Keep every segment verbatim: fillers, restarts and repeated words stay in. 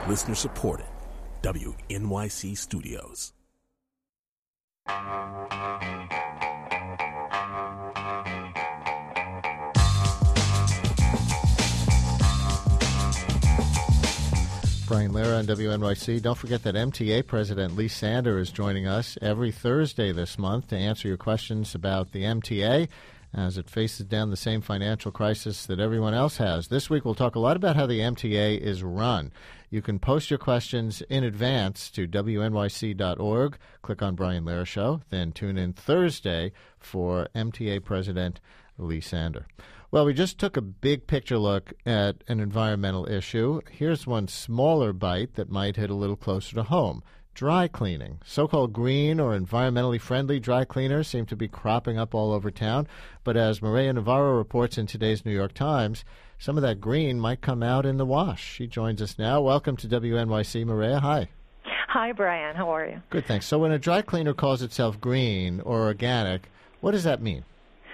Listener supported. W N Y C Studios. Brian Lehrer on W N Y C. Don't forget that M T A President Lee Sander is joining us every Thursday this month to answer your questions about the M T A as it faces down the same financial crisis that everyone else has. This week we'll talk a lot about how the M T A is run. You can post your questions in advance to W N Y C dot org. Click on Brian Lehrer Show. Then tune in Thursday for M T A President Lee Sander. Well, we just took a big picture look at an environmental issue. Here's one smaller bite that might hit a little closer to home. Dry cleaning. So-called green or environmentally friendly dry cleaners seem to be cropping up all over town. But as Maria Navarro reports in today's New York Times, some of that green might come out in the wash. She joins us now. Welcome to W N Y C, Maria. Hi. Hi, Brian. How are you? Good, thanks. So when a dry cleaner calls itself green or organic, what does that mean?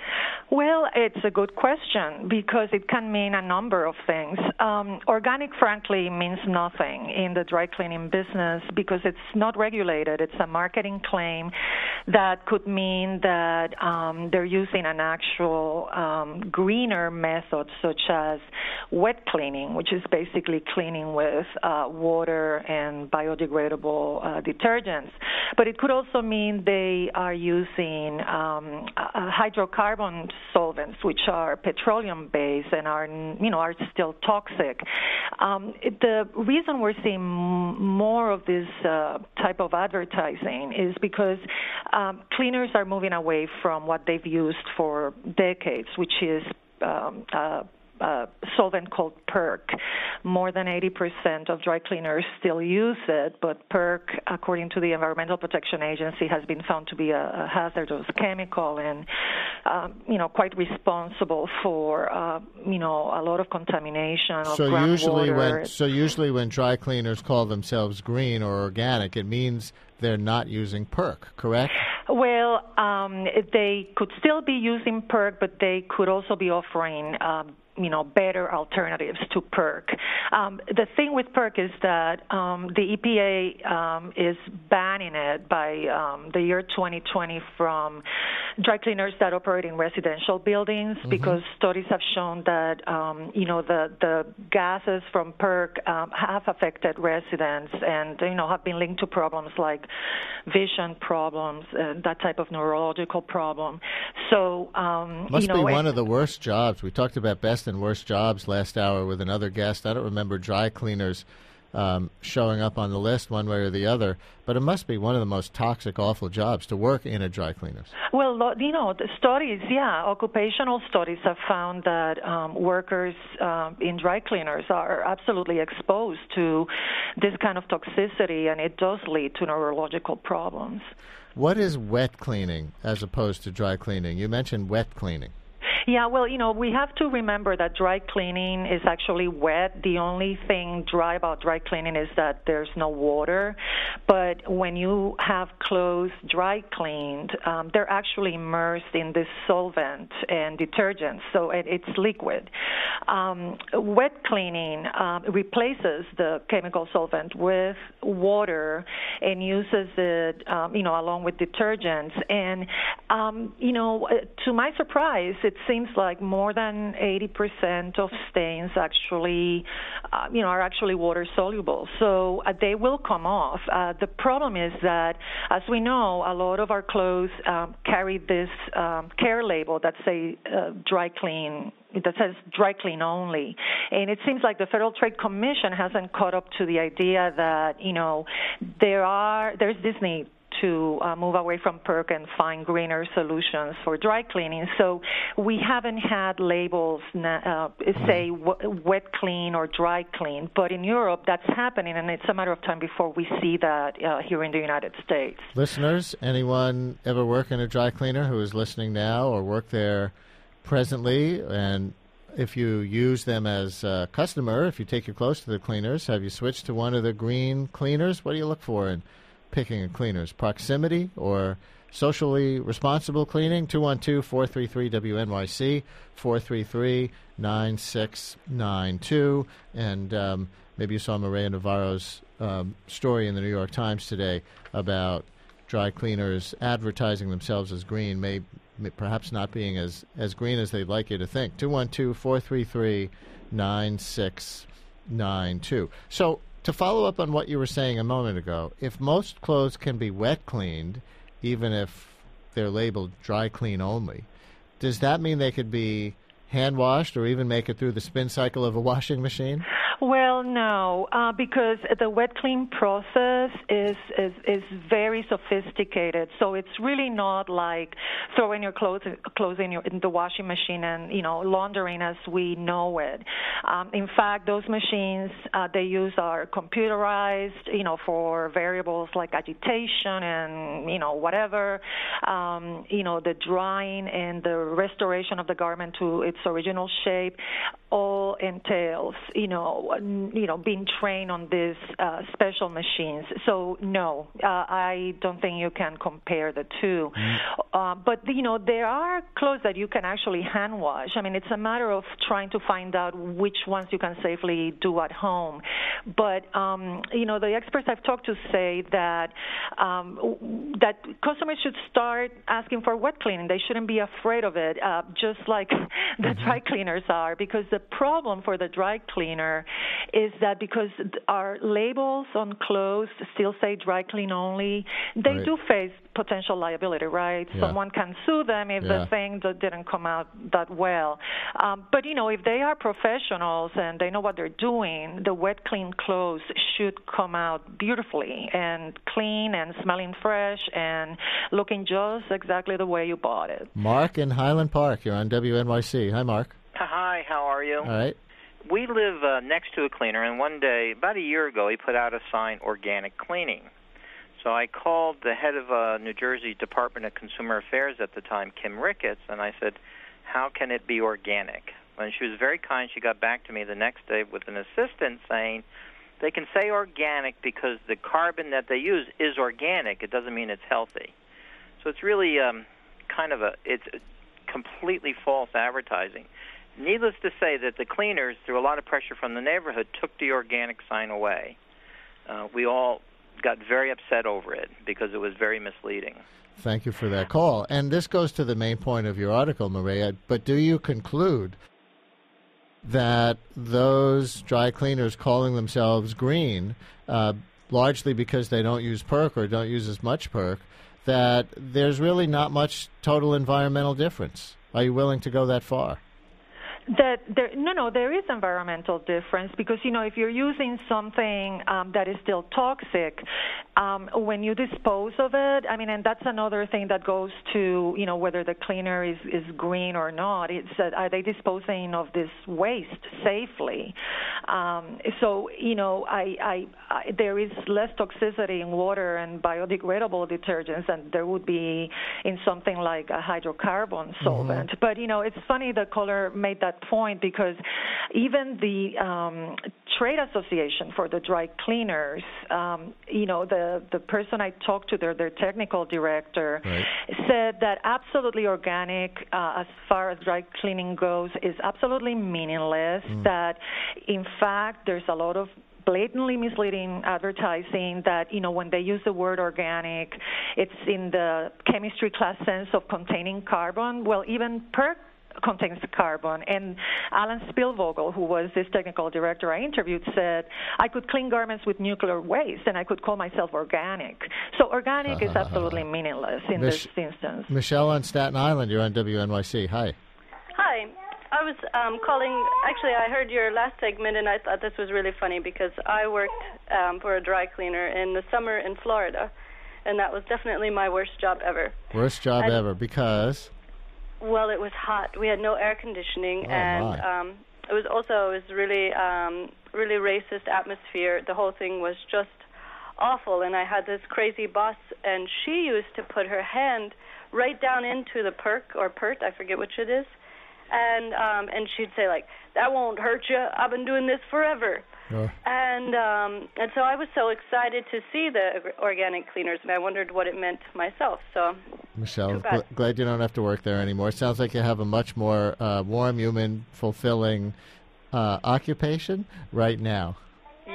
Well, it's a good question because it can mean a number of things. Um, organic, frankly, means nothing in the dry cleaning business because it's not regulated. It's a marketing claim that could mean that um, they're using an actual um, greener method, such as wet cleaning, which is basically cleaning with uh, water and biodegradable uh, detergents. But it could also mean they are using um, a hydrocarbon solvents, which are petroleum-based and are, you know, are still toxic. Um, it, the reason we're seeing m- more of this uh, type of advertising is because um, cleaners are moving away from what they've used for decades, which is um, uh, Uh, solvent called PERC. More than eighty percent of dry cleaners still use it, but PERC, according to the Environmental Protection Agency, has been found to be a, a hazardous chemical and, um, you know, quite responsible for, uh, you know, a lot of contamination of so usually groundwater. when So usually when dry cleaners call themselves green or organic, it means they're not using PERC, correct? Well, um, they could still be using PERC, but they could also be offering um, you know, better alternatives to PERC. Um, the thing with PERC is that um, the E P A um, is banning it by um, the year twenty twenty from dry cleaners that operate in residential buildings mm-hmm. because studies have shown that, um, you know, the, the gases from PERC um, have affected residents and, you know, have been linked to problems like vision problems, uh, that type of neurological problem. So, um, Must you know, be one of the worst jobs. We talked about best and worst jobs last hour with another guest. I don't remember dry cleaners um, showing up on the list one way or the other, but it must be one of the most toxic, awful jobs to work in a dry cleaners. Well, you know, the studies, yeah, occupational studies have found that um, workers uh, in dry cleaners are absolutely exposed to this kind of toxicity, and it does lead to neurological problems. What is wet cleaning as opposed to dry cleaning? You mentioned wet cleaning. Yeah, well, you know, we have to remember that dry cleaning is actually wet. The only thing dry about dry cleaning is that there's no water. But when you have clothes dry cleaned, um, they're actually immersed in this solvent and detergent, so it, it's liquid. Um, wet cleaning um, replaces the chemical solvent with water and uses it, um, you know, along with detergents. And, um, you know, to my surprise, it seems Seems like more than eighty percent of stains actually, uh, you know, are actually water soluble. So uh, they will come off. Uh, the problem is that, as we know, a lot of our clothes um, carry this um, care label that say uh, dry clean. That says dry clean only. And it seems like the Federal Trade Commission hasn't caught up to the idea that, you know, there are there's this need to uh, move away from PERC and find greener solutions for dry cleaning. So we haven't had labels uh, say w- wet clean or dry clean, but in Europe that's happening, and it's a matter of time before we see that uh, here in the United States. Listeners, anyone ever work in a dry cleaner who is listening now or work there presently, and if you use them as a customer, if you take your clothes to the cleaners, have you switched to one of the green cleaners? What do you look for in picking a cleaners? Proximity or socially responsible cleaning? two one two, four three three, W N Y C, four three three, nine six nine two. And um, maybe you saw Maria Navarro's um, story in the New York Times today about dry cleaners advertising themselves as green, may, may perhaps not being as, as green as they'd like you to think. two one two, four three three, nine six nine two. So to follow up on what you were saying a moment ago, if most clothes can be wet cleaned, even if they're labeled dry clean only, does that mean they could be hand washed or even make it through the spin cycle of a washing machine? Well, no, uh, because the wet clean process is, is is very sophisticated. So it's really not like throwing your clothes clothes in, your, in the washing machine and you know laundering as we know it. Um, in fact, those machines uh, they use are computerized, you know, for variables like agitation and you know whatever, um, you know, the drying and the restoration of the garment to its original shape. All entails, you know, you know, being trained on these uh, special machines. So no, uh, I don't think you can compare the two. Mm. Uh, but you know, there are clothes that you can actually hand wash. I mean, it's a matter of trying to find out which ones you can safely do at home. But um, you know, the experts I've talked to say that um, that customers should start asking for wet cleaning. They shouldn't be afraid of it, uh, just like the dry cleaners are, because the problem for the dry cleaner is that because our labels on clothes still say dry clean only, they right. do face potential liability, right? Yeah. Someone can sue them if yeah. the thing that didn't come out that well. Um, but, you know, if they are professionals and they know what they're doing, the wet clean clothes should come out beautifully and clean and smelling fresh and looking just exactly the way you bought it. Mark in Highland Park, you're on W N Y C. Hi, Mark. Hi, how are you? All right. We live uh, next to a cleaner, and one day, about a year ago, he put out a sign, organic cleaning. So I called the head of uh, New Jersey Department of Consumer Affairs at the time, Kim Ricketts, and I said, how can it be organic? And she was very kind. She got back to me the next day with an assistant saying, they can say organic because the carbon that they use is organic. It doesn't mean it's healthy. So it's really um, kind of a, it's completely false advertising. Needless to say that the cleaners, through a lot of pressure from the neighborhood, took the organic sign away. Uh, we all got very upset over it because it was very misleading. Thank you for that call. And this goes to the main point of your article, Maria, but do you conclude that those dry cleaners calling themselves green, uh, largely because they don't use PERC or don't use as much PERC, that there's really not much total environmental difference? Are you willing to go that far? That there, no, no, there is environmental difference because, you know, if you're using something um, that is still toxic, um, when you dispose of it, I mean, and that's another thing that goes to, you know, whether the cleaner is, is green or not. It's that are they disposing of this waste safely? Um, so, you know, I, I, I, there is less toxicity in water and biodegradable detergents than there would be in something like a hydrocarbon solvent. Mm-hmm. But, you know, it's funny the caller made that point because even the um, trade association for the dry cleaners, um, you know, the, the person I talked to, their, their technical director, right. said that absolutely organic, uh, as far as dry cleaning goes, is absolutely meaningless, mm. that, in fact, there's a lot of blatantly misleading advertising that, you know, when they use the word organic, it's in the chemistry class sense of containing carbon. Well, even PERC contains carbon. And Alan Spielvogel, who was this technical director I interviewed, said, I could clean garments with nuclear waste, and I could call myself organic. So organic uh, is absolutely meaningless in Mich- this instance. Michelle on Staten Island, you're on W N Y C. Hi. Hi. I was um, calling, actually I heard your last segment and I thought this was really funny because I worked um, for a dry cleaner in the summer in Florida, and that was definitely my worst job ever. Worst job and, ever because? Well, it was hot. We had no air conditioning, oh, and um, it was also it was really, um, really racist atmosphere. The whole thing was just awful, and I had this crazy boss, and she used to put her hand right down into the PERC or PERT, I forget which it is, and um, and she'd say, like, that won't hurt you. I've been doing this forever. Oh. And um, and so I was so excited to see the organic cleaners, and I wondered what it meant myself. So, Michelle, gl- glad you don't have to work there anymore. It sounds like you have a much more uh, warm, human, fulfilling uh, occupation right now.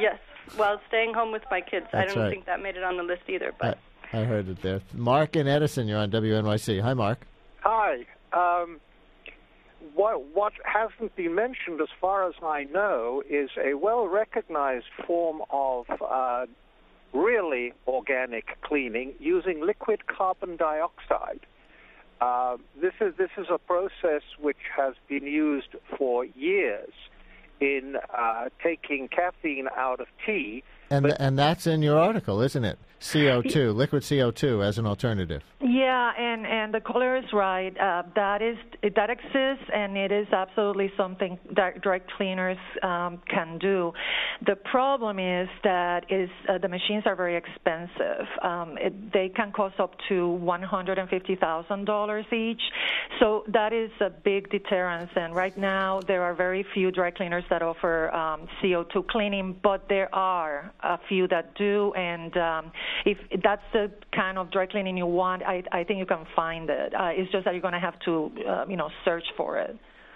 while staying home with my kids. That's I don't right. think that made it on the list either. But I, I heard it there. Mark in Edison, you're on W N Y C. Hi, Mark. Hi. Um, what, what hasn't been mentioned, as far as I know, is a well-recognized form of uh, really organic cleaning using liquid carbon dioxide. Uh, this is this is a process which has been used for years in uh, taking caffeine out of tea. And but, and that's in your article, isn't it? C O two, liquid C O two as an alternative. Yeah, and, and the caller is right. Uh, that is that exists, and it is absolutely something that dry cleaners um, can do. The problem is that is uh, the machines are very expensive. Um, it, they can cost up to one hundred fifty thousand dollars each. So that is a big deterrence. And right now there are very few dry cleaners that offer um, C O two cleaning, but there are a few that do. And um, if that's the kind of dry cleaning you want, I, I think you can find it. Uh, it's just that you're going to have to, uh, you know, search for it.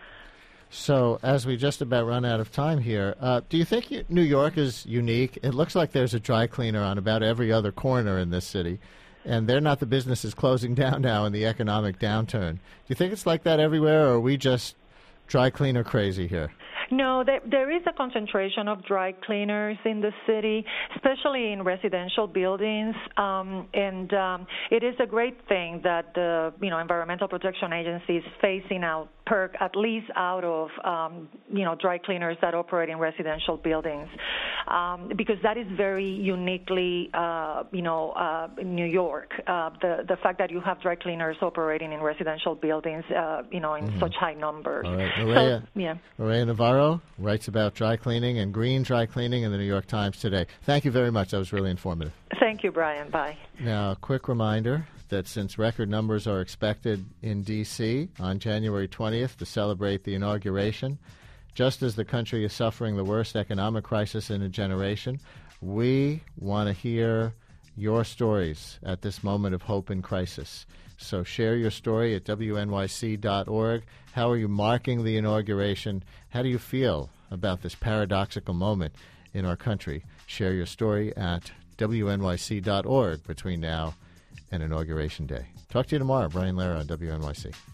So, as we just about run out of time here, uh, do you think you, New York is unique? It looks like there's a dry cleaner on about every other corner in this city, and they're not the businesses closing down now in the economic downturn. Do you think it's like that everywhere, or are we just dry cleaner crazy here? No, there, there is a concentration of dry cleaners in the city, especially in residential buildings, um, and um, it is a great thing that the you know Environmental Protection Agency is phasing out PERC at least out of um, you know dry cleaners that operate in residential buildings, um, because that is very uniquely uh, you know uh, in New York. Uh, the the fact that you have dry cleaners operating in residential buildings, uh, you know, in mm-hmm. such high numbers. All right, Maria, so, yeah. Maria Navarro writes about dry cleaning and green dry cleaning in the New York Times today. Thank you very much. That was really informative. Thank you, Brian. Bye. Now, a quick reminder that since record numbers are expected in D C on January twentieth to celebrate the inauguration, just as the country is suffering the worst economic crisis in a generation, we want to hear your stories at this moment of hope and crisis. So share your story at W N Y C dot org. How are you marking the inauguration? How do you feel about this paradoxical moment in our country? Share your story at W N Y C dot org between now and Inauguration Day. Talk to you tomorrow. Brian Lehrer on W N Y C.